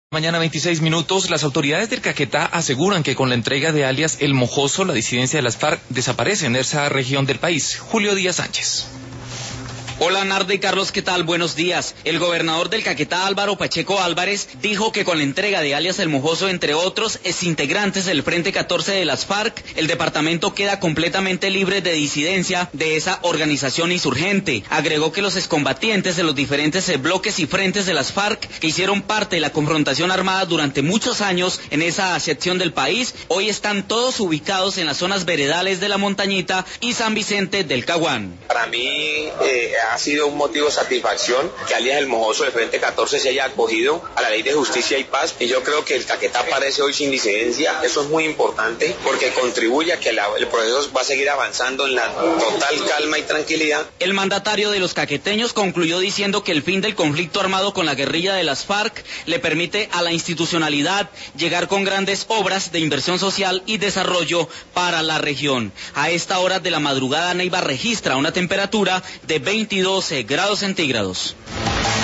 Mañana 26 minutos, las autoridades del Caquetá aseguran que con la entrega de alias El Mojoso, la disidencia de las FARC desaparece en esa región del país. Julio Díaz Sánchez. Hola Narda y Carlos, ¿qué tal? Buenos días. El gobernador del Caquetá, Álvaro Pacheco Álvarez, dijo que con la entrega de alias El Mojoso, entre otros exintegrantes del Frente 14 de las FARC, el departamento queda completamente libre de disidencia de esa organización insurgente. Agregó que los excombatientes de los diferentes bloques y frentes de las FARC, que hicieron parte de la confrontación armada durante muchos años en esa sección del país, hoy están todos ubicados en las zonas veredales de La Montañita y San Vicente del Caguán. Para mí ha sido un motivo de satisfacción que alias El Mojoso del Frente 14 se haya acogido a la Ley de Justicia y Paz, y yo creo que el Caquetá aparece hoy sin disidencia. Eso es muy importante porque contribuye a que el proceso va a seguir avanzando en la total calma y tranquilidad. El mandatario de los caqueteños concluyó diciendo que el fin del conflicto armado con la guerrilla de las FARC le permite a la institucionalidad llegar con grandes obras de inversión social y desarrollo para la región. A esta hora de la madrugada, Neiva registra una temperatura de 22 grados centígrados.